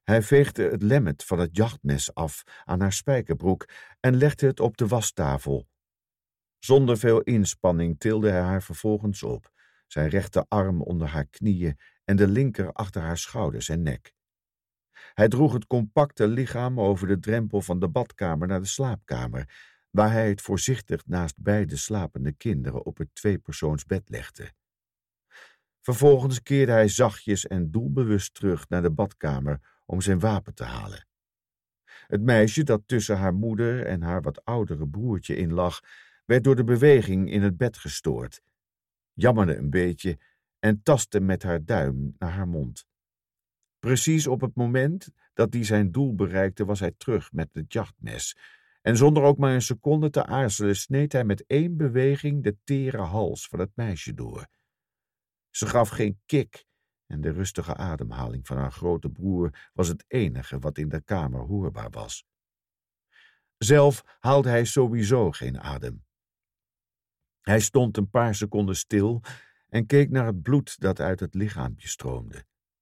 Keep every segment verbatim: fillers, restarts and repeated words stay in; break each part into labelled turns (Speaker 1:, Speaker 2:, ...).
Speaker 1: Hij veegde het lemmet van het jachtmes af aan haar spijkerbroek en legde het op de wastafel. Zonder veel inspanning tilde hij haar vervolgens op, zijn rechterarm onder haar knieën en de linker achter haar schouders en nek. Hij droeg het compacte lichaam over de drempel van de badkamer naar de slaapkamer, waar hij het voorzichtig naast beide slapende kinderen op het tweepersoonsbed legde. Vervolgens keerde hij zachtjes en doelbewust terug naar de badkamer om zijn wapen te halen. Het meisje dat tussen haar moeder en haar wat oudere broertje in lag, werd door de beweging in het bed gestoord, jammerde een beetje en tastte met haar duim naar haar mond. Precies op het moment dat hij zijn doel bereikte, was hij terug met het jachtmes, en zonder ook maar een seconde te aarzelen sneed hij met één beweging de tere hals van het meisje door. Ze gaf geen kik en de rustige ademhaling van haar grote broer was het enige wat in de kamer hoorbaar was. Zelf haalde hij sowieso geen adem. Hij stond een paar seconden stil en keek naar het bloed dat uit het lichaampje stroomde.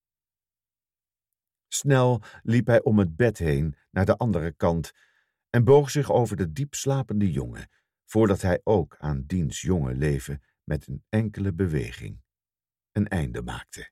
Speaker 1: Snel liep hij om het bed heen naar de andere kant en boog zich over de diep slapende jongen, voordat hij ook aan diens jonge leven met een enkele beweging een einde maakte.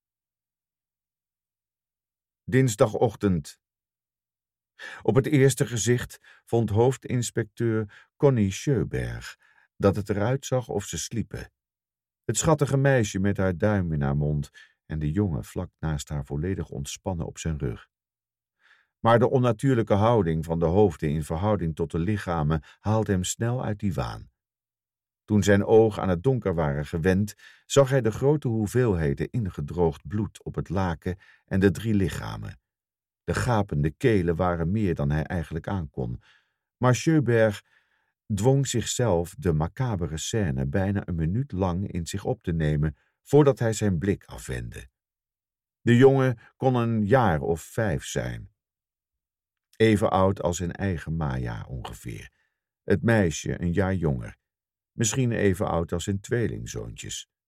Speaker 1: Dinsdagochtend. Op het eerste gezicht vond hoofdinspecteur Connie Sjöberg dat het eruit zag of ze sliepen. Het schattige meisje met haar duim in haar mond en de jongen vlak naast haar volledig ontspannen op zijn rug. Maar de onnatuurlijke houding van de hoofden in verhouding tot de lichamen haalde hem snel uit die waan. Toen zijn ogen aan het donker waren gewend, zag hij de grote hoeveelheden ingedroogd bloed op het laken en de drie lichamen. De gapende kelen waren meer dan hij eigenlijk aankon, maar Sjöberg dwong zichzelf de macabere scène bijna een minuut lang in zich op te nemen, voordat hij zijn blik afwendde. De jongen kon een jaar of vijf zijn. Even oud als zijn eigen Maya ongeveer. Het meisje een jaar jonger. Misschien even oud als zijn tweelingzoontjes.